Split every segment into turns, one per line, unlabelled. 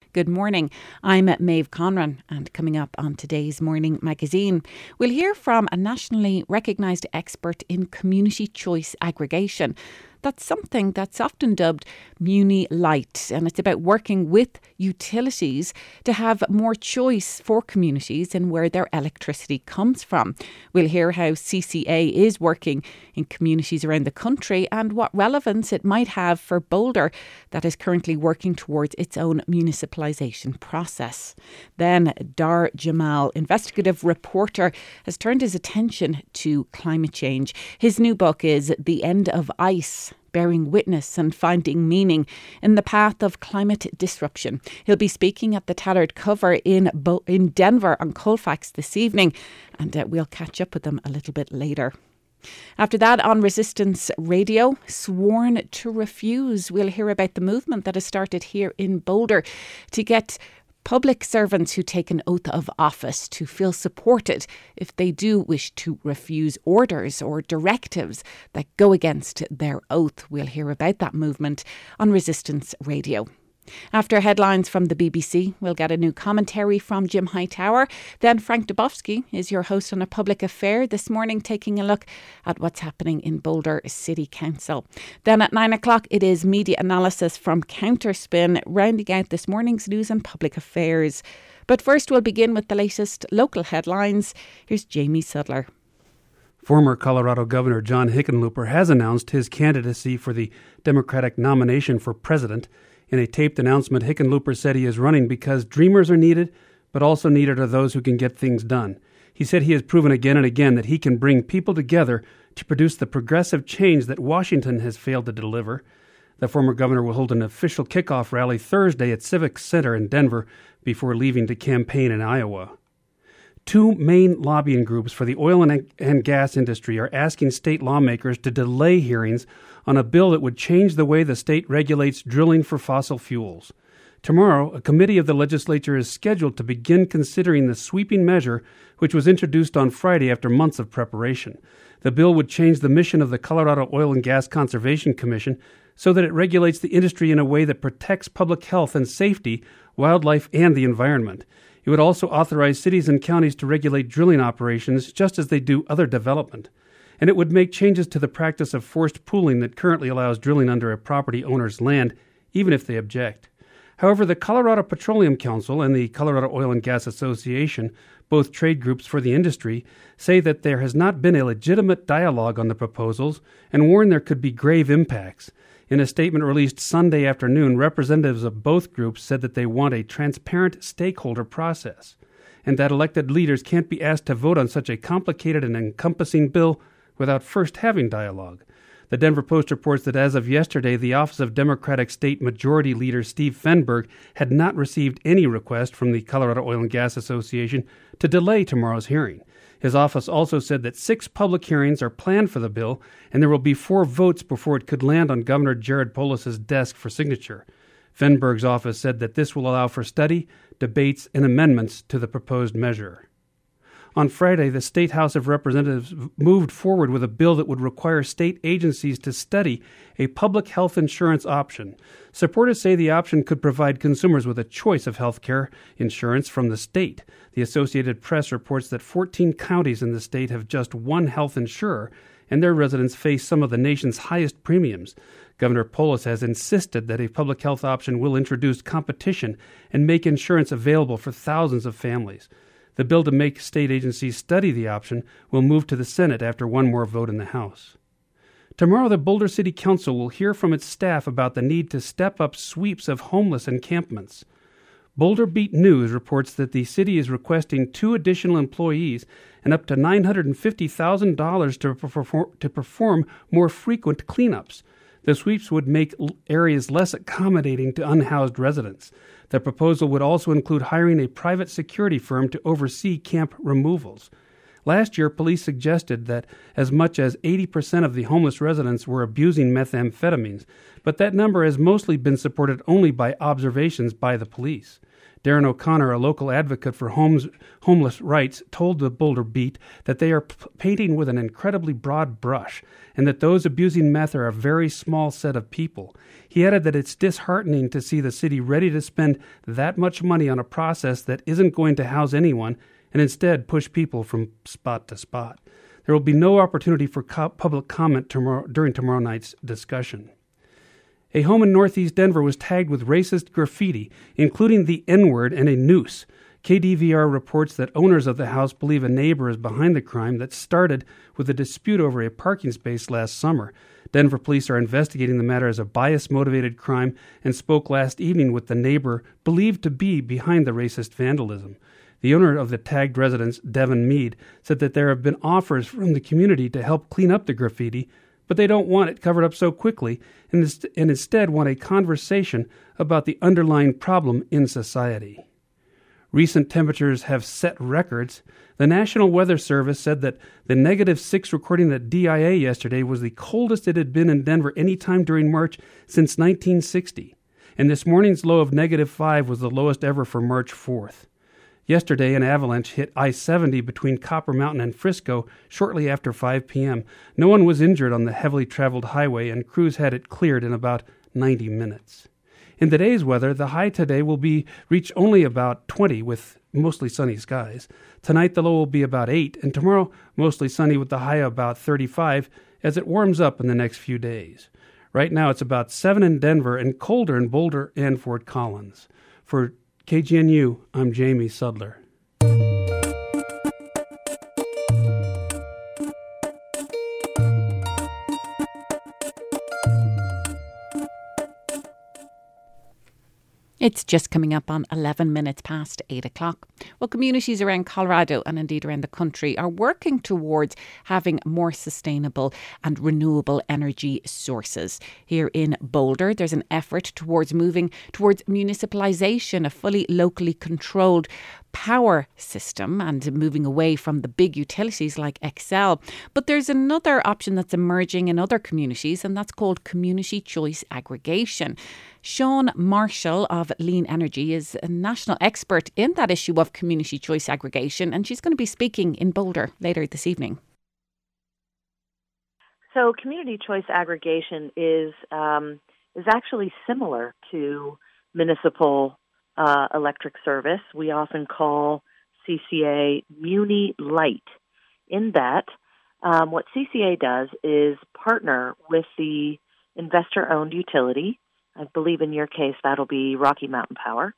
Good morning. I'm Maeve Conran, and coming up on today's Morning Magazine, we'll hear from a nationally recognised expert in community choice aggregation. That's something that's often dubbed Muni Light, and it's about working with utilities to have more choice for communities in where their electricity comes from. We'll hear how CCA is working in communities around the country and what relevance it might have for Boulder, that is currently working towards its own municipalisation process. Then Dar Jamal, investigative reporter, has turned his attention to climate change. His new book is The End of Ice: Bearing Witness and Finding Meaning in the Path of Climate Disruption. He'll be speaking at the Tallard Cover in Denver on Colfax this evening, and we'll catch up with them a little bit later. After that, on Resistance Radio, Sworn to Refuse. We'll hear about the movement that has started here in Boulder to get public servants who take an oath of office to feel supported if they do wish to refuse orders or directives that go against their oath. We'll hear about that movement on Resistance Radio. After headlines from the BBC, we'll get a new commentary from Jim Hightower. Then Frank Dubofsky is your host on A Public Affair this morning, taking a look at what's happening in Boulder City Council. Then at 9 o'clock, it is media analysis from Counterspin, rounding out this morning's news and public affairs. But first, we'll begin with the latest local headlines. Here's Jamie Sudler.
Former Colorado Governor John Hickenlooper has announced his candidacy for the Democratic nomination for president. In a taped announcement, Hickenlooper said he is running because dreamers are needed, but also needed are those who can get things done. He said he has proven again and again that he can bring people together to produce the progressive change that Washington has failed to deliver. The former governor will hold an official kickoff rally Thursday at Civic Center in Denver before leaving to campaign in Iowa. Two main lobbying groups for the oil and gas industry are asking state lawmakers to delay hearings on a bill that would change the way the state regulates drilling for fossil fuels. Tomorrow, a committee of the legislature is scheduled to begin considering the sweeping measure which was introduced on Friday after months of preparation. The bill would change the mission of the Colorado Oil and Gas Conservation Commission so that it regulates the industry in a way that protects public health and safety, wildlife, and the environment. It would also authorize cities and counties to regulate drilling operations just as they do other development. And it would make changes to the practice of forced pooling that currently allows drilling under a property owner's land, even if they object. However, the Colorado Petroleum Council and the Colorado Oil and Gas Association, both trade groups for the industry, say that there has not been a legitimate dialogue on the proposals and warn there could be grave impacts. In a statement released Sunday afternoon, representatives of both groups said that they want a transparent stakeholder process and that elected leaders can't be asked to vote on such a complicated and encompassing bill without first having dialogue. The Denver Post reports that as of yesterday, the Office of Democratic State Majority Leader Steve Fenberg had not received any request from the Colorado Oil and Gas Association to delay tomorrow's hearing. His office also said that 6 public hearings are planned for the bill, and there will be 4 votes before it could land on Governor Jared Polis's desk for signature. Fenberg's office said that this will allow for study, debates, and amendments to the proposed measure. On Friday, the State House of Representatives moved forward with a bill that would require state agencies to study a public health insurance option. Supporters say the option could provide consumers with a choice of health care insurance from the state. The Associated Press reports that 14 counties in the state have just one health insurer, and their residents face some of the nation's highest premiums. Governor Polis has insisted that a public health option will introduce competition and make insurance available for thousands of families. The bill to make state agencies study the option will move to the Senate after one more vote in the House. Tomorrow, the Boulder City Council will hear from its staff about the need to step up sweeps of homeless encampments. Boulder Beat News reports that the city is requesting 2 additional employees and up to $950,000 to perform more frequent cleanups. The sweeps would make areas less accommodating to unhoused residents. The proposal would also include hiring a private security firm to oversee camp removals. Last year, police suggested that as much as 80% of the homeless residents were abusing methamphetamines, but that number has mostly been supported only by observations by the police. Darren O'Connor, a local advocate for homeless rights, told the Boulder Beat that they are painting with an incredibly broad brush and that those abusing meth are a very small set of people. He added that it's disheartening to see the city ready to spend that much money on a process that isn't going to house anyone and instead push people from spot to spot. There will be no opportunity for public comment during tomorrow night's discussion. A home in northeast Denver was tagged with racist graffiti, including the N-word and a noose. KDVR reports that owners of the house believe a neighbor is behind the crime that started with a dispute over a parking space last summer. Denver police are investigating the matter as a bias-motivated crime and spoke last evening with the neighbor believed to be behind the racist vandalism. The owner of the tagged residence, Devin Mead, said that there have been offers from the community to help clean up the graffiti, but they don't want it covered up so quickly and instead want a conversation about the underlying problem in society. Recent temperatures have set records. The National Weather Service said that the -6 recording at DIA yesterday was the coldest it had been in Denver any time during March since 1960. And this morning's low of -5 was the lowest ever for March 4th. Yesterday, an avalanche hit I-70 between Copper Mountain and Frisco shortly after 5 p.m. No one was injured on the heavily traveled highway, and crews had it cleared in about 90 minutes. In today's weather, the high today will reach only about 20 with mostly sunny skies. Tonight, the low will be about 8, and tomorrow, mostly sunny with the high about 35 as it warms up in the next few days. Right now, it's about 7 in Denver and colder in Boulder and Fort Collins. For KGNU, I'm Jamie Sudler.
It's just coming up on 11 minutes past 8 o'clock. Well, communities around Colorado and indeed around the country are working towards having more sustainable and renewable energy sources. Here in Boulder, there's an effort towards moving towards municipalisation, a fully locally controlled power system and moving away from the big utilities like Xcel. But there's another option that's emerging in other communities, and that's called community choice aggregation. Sean Marshall of Lean Energy is a national expert in that issue of community choice aggregation, and she's going to be speaking in Boulder later this evening.
So community choice aggregation is actually similar to municipal electric service. We often call CCA Muni Light. In that, what CCA does is partner with the investor-owned utility. I believe in your case that'll be Rocky Mountain Power,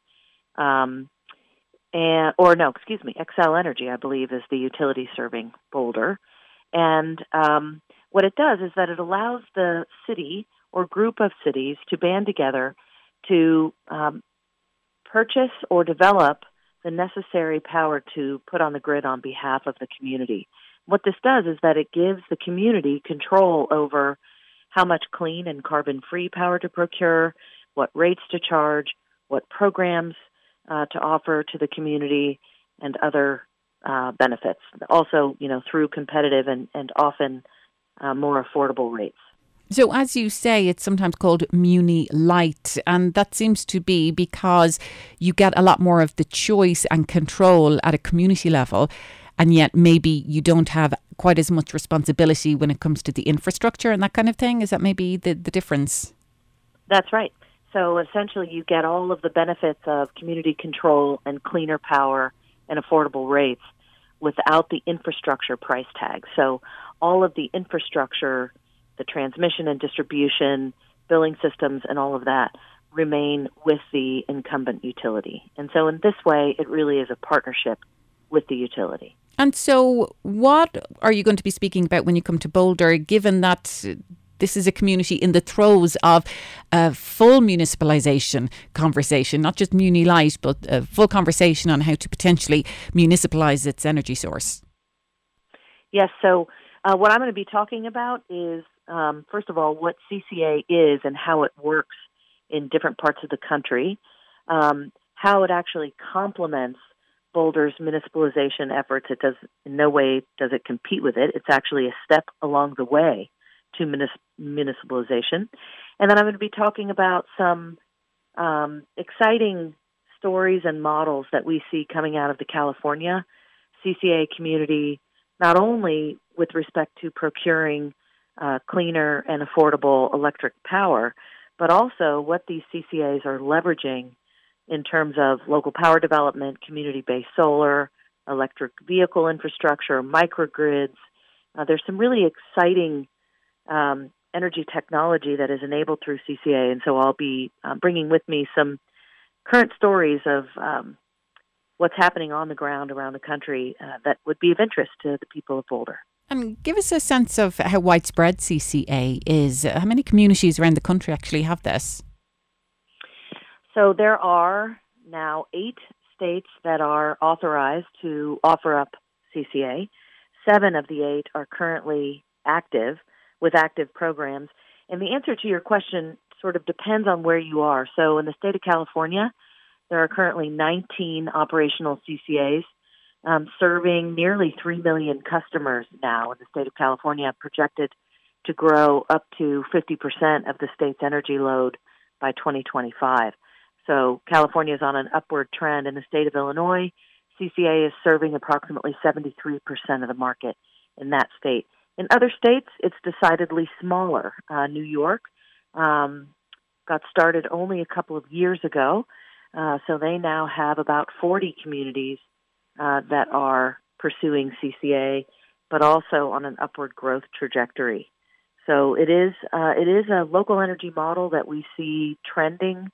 Xcel Energy, I believe, is the utility serving Boulder. And what it does is that it allows the city or group of cities to band together to purchase or develop the necessary power to put on the grid on behalf of the community. What this does is that it gives the community control over how much clean and carbon-free power to procure, what rates to charge, what programs to offer to the community, and other benefits. Also, through competitive and often more affordable rates.
So as you say, it's sometimes called Muni Light, and that seems to be because you get a lot more of the choice and control at a community level, and yet maybe you don't have quite as much responsibility when it comes to the infrastructure and that kind of thing. Is that maybe the difference?
That's right. So essentially you get all of the benefits of community control and cleaner power and affordable rates without the infrastructure price tag. So all of the infrastructure, the transmission and distribution, billing systems, and all of that remain with the incumbent utility. And so in this way, it really is a partnership with the utility.
And so what are you going to be speaking about when you come to Boulder, given that this is a community in the throes of a full municipalisation conversation, not just Muni Light, but a full conversation on how to potentially municipalise its energy source?
Yes, so what I'm going to be talking about is, first of all, what CCA is and how it works in different parts of the country, how it actually complements Boulder's municipalization efforts. It does in no way does it compete with it. It's actually a step along the way to municipalization. And then I'm going to be talking about some exciting stories and models that we see coming out of the California CCA community, not only with respect to procuring cleaner and affordable electric power, but also what these CCAs are leveraging in terms of local power development, community-based solar, electric vehicle infrastructure, microgrids. There's some really exciting energy technology that is enabled through CCA, and so I'll be bringing with me some current stories of what's happening on the ground around the country that would be of interest to the people of Boulder.
And give us a sense of how widespread CCA is. How many communities around the country actually have this?
So there are now 8 states that are authorized to offer up CCA. 7 of the 8 are currently active with active programs. And the answer to your question sort of depends on where you are. So in the state of California, there are currently 19 operational CCAs serving nearly 3 million customers now in the state of California, projected to grow up to 50% of the state's energy load by 2025. So California is on an upward trend. In the state of Illinois, CCA is serving approximately 73% of the market in that state. In other states, it's decidedly smaller. New York got started only a couple of years ago, so they now have about 40 communities that are pursuing CCA, but also on an upward growth trajectory. So it is a local energy model that we see trending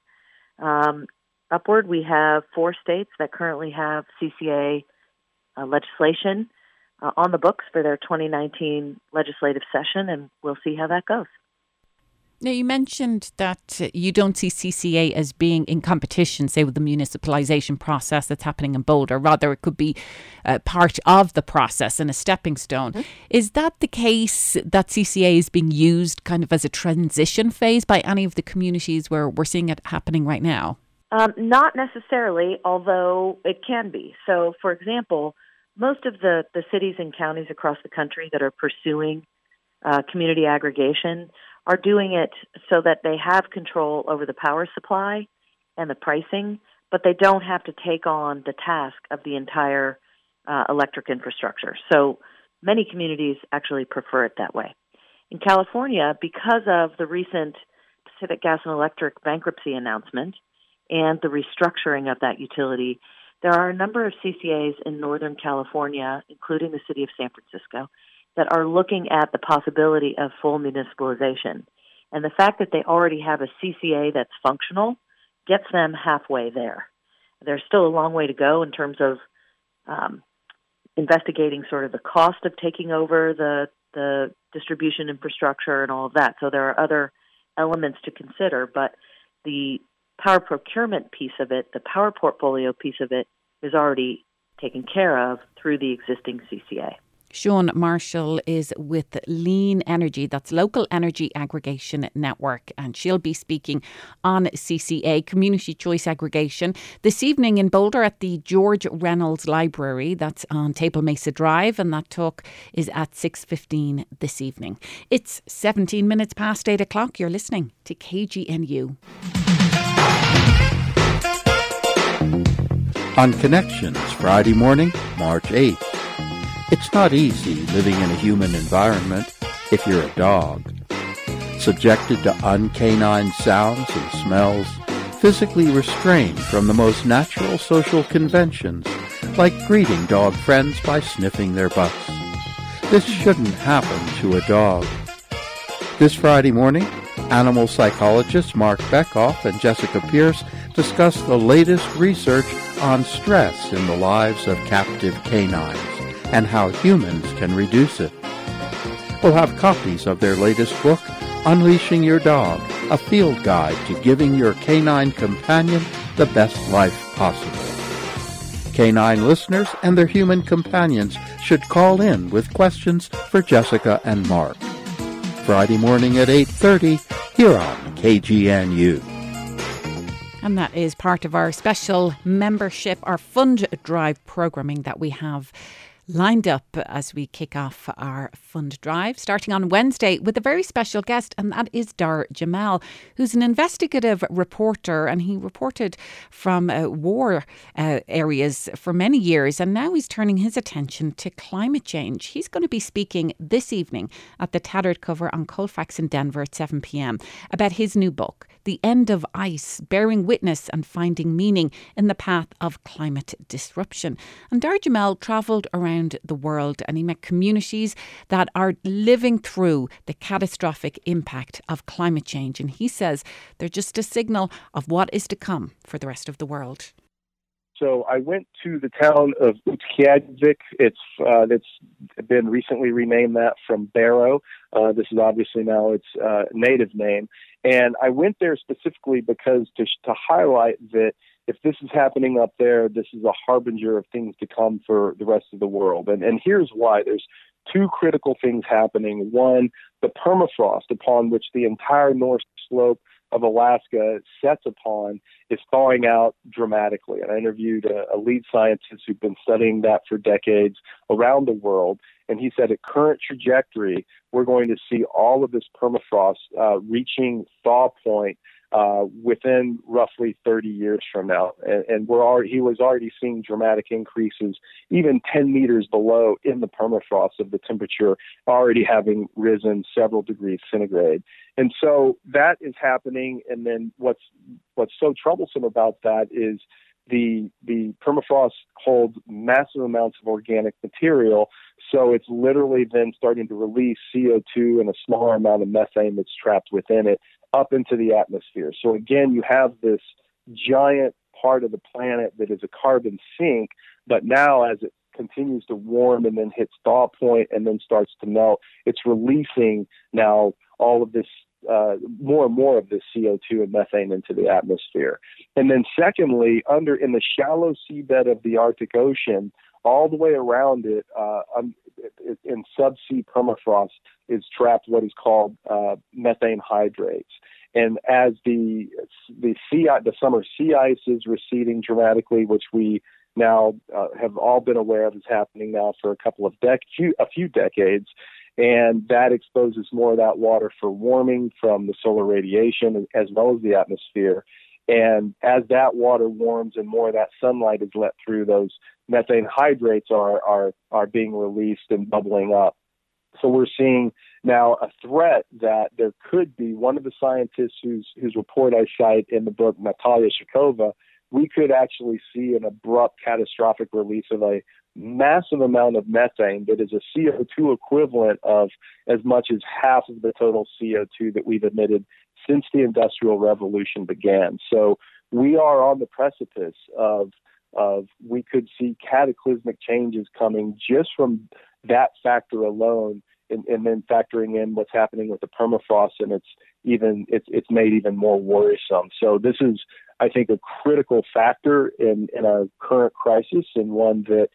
upward. We have 4 states that currently have CCA legislation on the books for their 2019 legislative session, and we'll see how that goes.
Now, you mentioned that you don't see CCA as being in competition, say, with the municipalization process that's happening in Boulder. Rather, it could be part of the process and a stepping stone. Mm-hmm. Is that the case, that CCA is being used kind of as a transition phase by any of the communities where we're seeing it happening right now?
Not necessarily, although it can be. So, for example, most of the cities and counties across the country that are pursuing community aggregation are doing it so that they have control over the power supply and the pricing, but they don't have to take on the task of the entire electric infrastructure. So many communities actually prefer it that way. In California, because of the recent Pacific Gas and Electric bankruptcy announcement and the restructuring of that utility, there are a number of CCAs in Northern California, including the city of San Francisco, that are looking at the possibility of full municipalization. And the fact that they already have a CCA that's functional gets them halfway there. There's still a long way to go in terms of investigating sort of the cost of taking over the distribution infrastructure and all of that. So there are other elements to consider, but the power procurement piece of it, the power portfolio piece of it, is already taken care of through the existing CCA.
Sean Marshall is with Lean Energy, that's Local Energy Aggregation Network, and she'll be speaking on CCA, Community Choice Aggregation, this evening in Boulder at the George Reynolds Library. That's on Table Mesa Drive, and that talk is at 6:15 this evening. It's 17 minutes past 8 o'clock. You're listening to KGNU.
On Connections, Friday morning, March 8th. It's not easy living in a human environment if you're a dog. Subjected to uncanine sounds and smells, physically restrained from the most natural social conventions, like greeting dog friends by sniffing their butts. This shouldn't happen to a dog. This Friday morning, animal psychologists Mark Beckhoff and Jessica Pierce discuss the latest research on stress in the lives of captive canines and how humans can reduce it. We'll have copies of their latest book, Unleashing Your Dog, a field guide to giving your canine companion the best life possible. Canine listeners and their human companions should call in with questions for Jessica and Mark. Friday morning at 8:30 here on KGNU.
And that is part of our special membership, our fund drive programming that we have lined up as we kick off our fund drive, starting on Wednesday with a very special guest, and that is Dar Jamal, who's an investigative reporter, and he reported from war areas for many years, and now he's turning his attention to climate change. He's going to be speaking this evening at the Tattered Cover on Colfax in Denver at 7 p.m. about his new book, The End of Ice, Bearing Witness and Finding Meaning in the Path of Climate Disruption. And Dar Jamal travelled around the world, and he met communities that are living through the catastrophic impact of climate change. And he says they're just a signal of what is to come for the rest of the world.
So I went to the town of Utqiagvik. It's been recently renamed that from Barrow. This is obviously now its native name. And I went there specifically because to highlight that if this is happening up there, this is a harbinger of things to come for the rest of the world. And here's why. There's two critical things happening. One, the permafrost upon which the entire north slope of Alaska sets upon is thawing out dramatically. And I interviewed a lead scientist who'd been studying that for decades around the world. And he said at current trajectory, we're going to see all of this permafrost reaching thaw point within roughly 30 years from now. And he was already seeing dramatic increases, even 10 meters below in the permafrost of the temperature already having risen several degrees centigrade. And so that is happening. And then what's so troublesome about that is the permafrost holds massive amounts of organic material. So it's literally then starting to release CO2 and a smaller amount of methane that's trapped within it up into the atmosphere. So again, you have this giant part of the planet that is a carbon sink, but now as it continues to warm and then hits thaw point and then starts to melt, it's releasing now all of this more and more of this CO2 and methane into the atmosphere. And then secondly, in the shallow seabed of the Arctic Ocean, all the way around it, in subsea permafrost, is trapped what is called methane hydrates. And as the summer sea ice is receding dramatically, which we now have all been aware of is happening now for a few decades, and that exposes more of that water for warming from the solar radiation as well as the atmosphere. And as that water warms and more of that sunlight is let through, those methane hydrates are being released and bubbling up. So we're seeing now a threat that there could be, one of the scientists whose report I cite in the book, Natalia Shikova, we could actually see an abrupt catastrophic release of a massive amount of methane that is a CO2 equivalent of as much as half of the total CO2 that we've emitted since the Industrial Revolution began. So we are on the precipice of we could see cataclysmic changes coming just from that factor alone, and then factoring in what's happening with the permafrost, and it's made even more worrisome. So this is, I think, a critical factor in our current crisis, and one that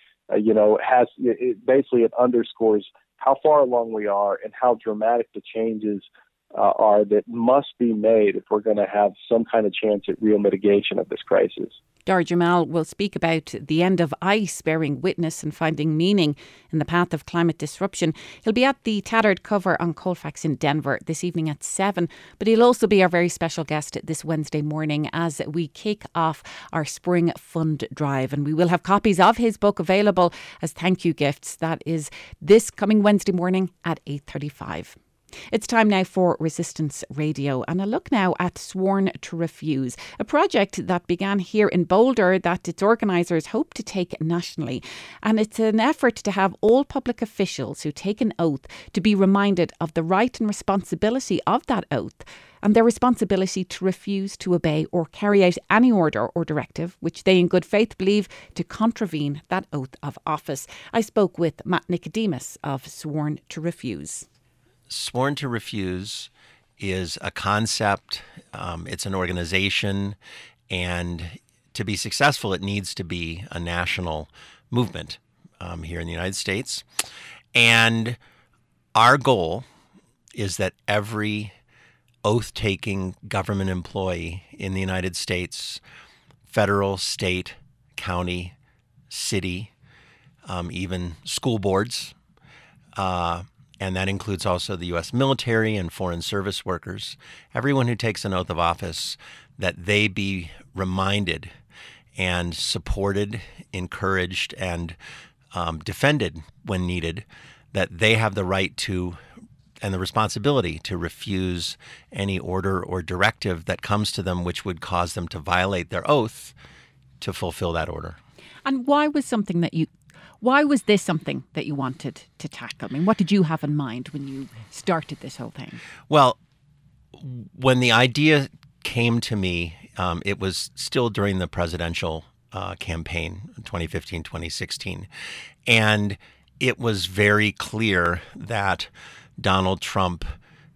it underscores how far along we are and how dramatic the changes are that must be made if we're going to have some kind of chance at real mitigation of this crisis.
Dar Jamal will speak about the end of ice, bearing witness and finding meaning in the path of climate disruption. He'll be at the Tattered Cover on Colfax in Denver this evening at 7, but he'll also be our very special guest this Wednesday morning as we kick off our spring fund drive. And we will have copies of his book available as thank you gifts. That is this coming Wednesday morning at 8:35. It's time now for Resistance Radio, and a look now at Sworn to Refuse, a project that began here in Boulder that its organisers hope to take nationally. And it's an effort to have all public officials who take an oath to be reminded of the right and responsibility of that oath, and their responsibility to refuse to obey or carry out any order or directive which they in good faith believe to contravene that oath of office. I spoke with Matt Nicodemus of Sworn to Refuse.
Sworn to Refuse is a concept, it's an organization, and to be successful, it needs to be a national movement here in the United States. And our goal is that every oath-taking government employee in the United States, federal, state, county, city, even school boards, and that includes also the U.S. military and foreign service workers, everyone who takes an oath of office, that they be reminded and supported, encouraged, and defended when needed, that they have the right to and the responsibility to refuse any order or directive that comes to them which would cause them to violate their oath to fulfill that order.
And why was this something that you wanted to tackle? I mean, what did you have in mind when you started this whole thing?
Well, when the idea came to me, it was still during the presidential campaign, 2015, 2016. And it was very clear that Donald Trump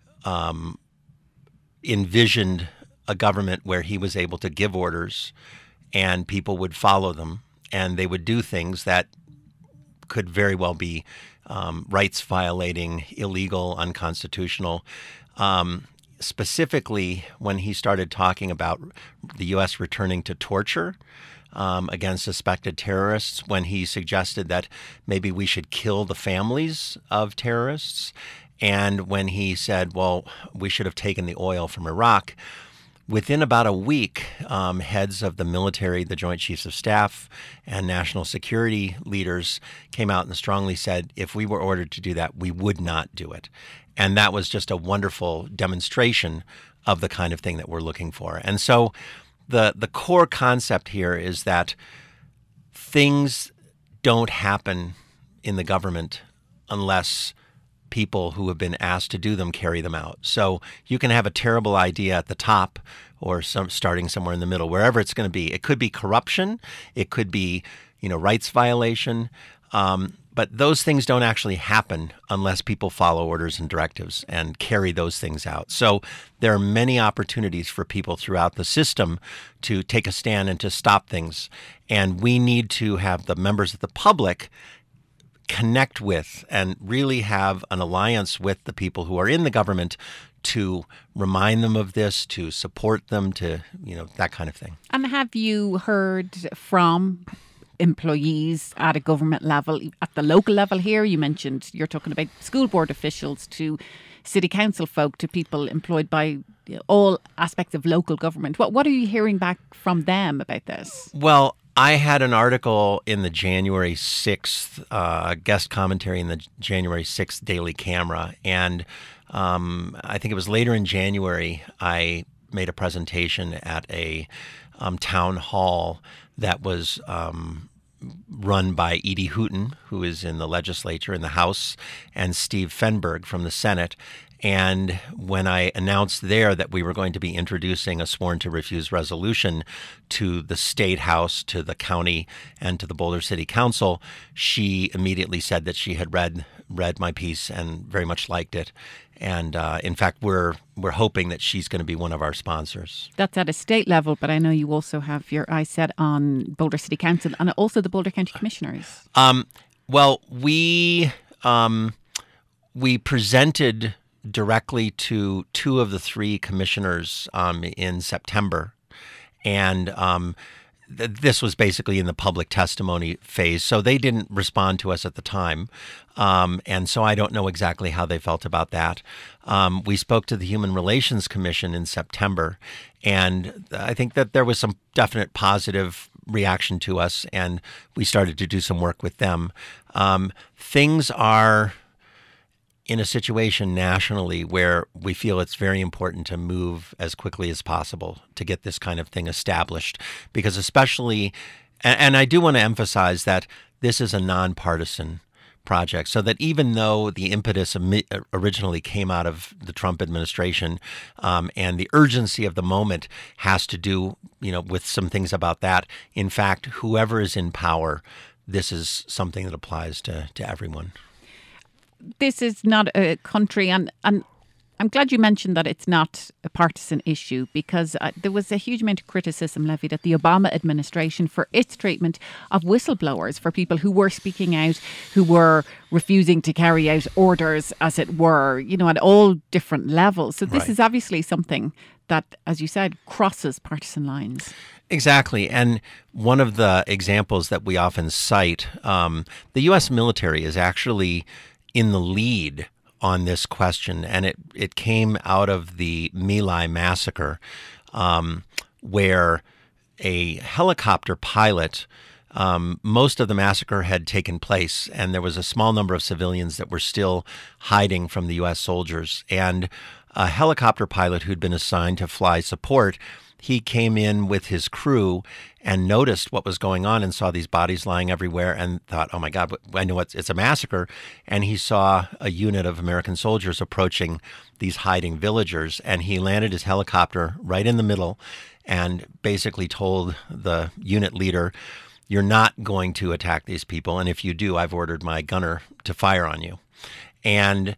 envisioned a government where he was able to give orders and people would follow them, and they would do things that could very well be rights violating, illegal, unconstitutional. Specifically, when he started talking about the U.S. returning to torture against suspected terrorists, when he suggested that maybe we should kill the families of terrorists, and when he said, well, we should have taken the oil from Iraq, within about a week, heads of the military, the Joint Chiefs of Staff, and national security leaders came out and strongly said, if we were ordered to do that, we would not do it. And that was just a wonderful demonstration of the kind of thing that we're looking for. And so the core concept here is that things don't happen in the government unless people who have been asked to do them carry them out. So you can have a terrible idea at the top or starting somewhere in the middle, wherever it's going to be. It could be corruption. It could be, rights violation. But those things don't actually happen unless people follow orders and directives and carry those things out. So there are many opportunities for people throughout the system to take a stand and to stop things. And we need to have the members of the public connect with and really have an alliance with the people who are in the government to remind them of this, to support them, to, that kind of thing.
And have you heard from employees at a government level, at the local level here? You mentioned you're talking about school board officials to city council folk to people employed by all aspects of local government. What are you hearing back from them about this?
Well, I had an article in the January 6th, guest commentary in the January 6th Daily Camera. And I think it was later in January, I made a presentation at a town hall that was run by Edie Hooten, who is in the legislature in the House, and Steve Fenberg from the Senate. And when I announced there that we were going to be introducing a sworn to refuse resolution to the State House, to the county, and to the Boulder City Council, she immediately said that she had read my piece and very much liked it. And in fact, we're hoping that she's going to be one of our sponsors.
That's at a state level, but I know you also have your eyes set on Boulder City Council and also the Boulder County Commissioners.
Well, we presented directly to two of the three commissioners in September, and this was basically in the public testimony phase, so they didn't respond to us at the time, and so I don't know exactly how they felt about that. We spoke to the Human Relations Commission in September, and I think that there was some definite positive reaction to us, and we started to do some work with them. Things are in a situation nationally where we feel it's very important to move as quickly as possible to get this kind of thing established, because especially, and I do want to emphasize that this is a nonpartisan project, so that even though the impetus originally came out of the Trump administration, and the urgency of the moment has to do, with some things about that, in fact, whoever is in power, this is something that applies to everyone.
This is not a country, and I'm glad you mentioned that it's not a partisan issue, because there was a huge amount of criticism levied at the Obama administration for its treatment of whistleblowers, for people who were speaking out, who were refusing to carry out orders, as it were, at all different levels. So this is obviously something that, as you said, crosses partisan lines.
Exactly. And one of the examples that we often cite, the U.S. military is actually in the lead on this question, and it came out of the My Lai massacre, where a helicopter pilot, most of the massacre had taken place, and there was a small number of civilians that were still hiding from the U.S. soldiers. And a helicopter pilot who'd been assigned to fly support, he came in with his crew and noticed what was going on and saw these bodies lying everywhere and thought, oh my God, I know it's a massacre. And he saw a unit of American soldiers approaching these hiding villagers. And he landed his helicopter right in the middle and basically told the unit leader, you're not going to attack these people. And if you do, I've ordered my gunner to fire on you. And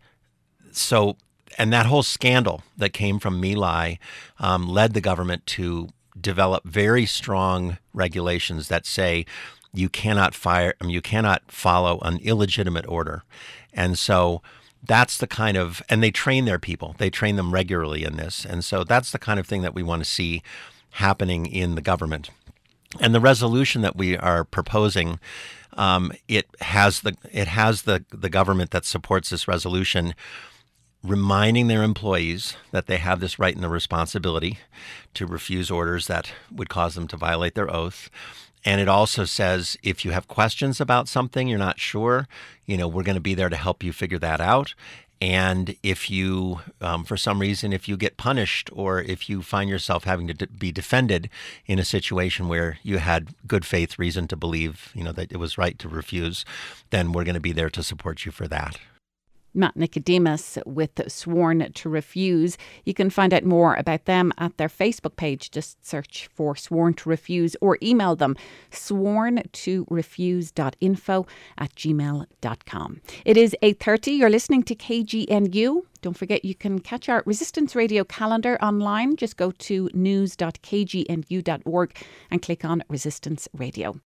that whole scandal that came from My Lai led the government to develop very strong regulations that say you cannot follow an illegitimate order. And so that's the kind of, and they train their people, they train them regularly in this. And so that's the kind of thing that we want to see happening in the government. And the resolution that we are proposing, it has the government that supports this resolution reminding their employees that they have this right and the responsibility to refuse orders that would cause them to violate their oath. And it also says, if you have questions about something, you're not sure, we're going to be there to help you figure that out. And if you, for some reason, if you get punished or if you find yourself having to be defended in a situation where you had good faith reason to believe, that it was right to refuse, then we're going to be there to support you for that.
Matt Nicodemus with Sworn to Refuse. You can find out more about them at their Facebook page. Just search for Sworn to Refuse or email them sworntorefuse.info@gmail.com. It is 8:30. You're listening to KGNU. Don't forget you can catch our Resistance Radio calendar online. Just go to news.kgnu.org and click on Resistance Radio.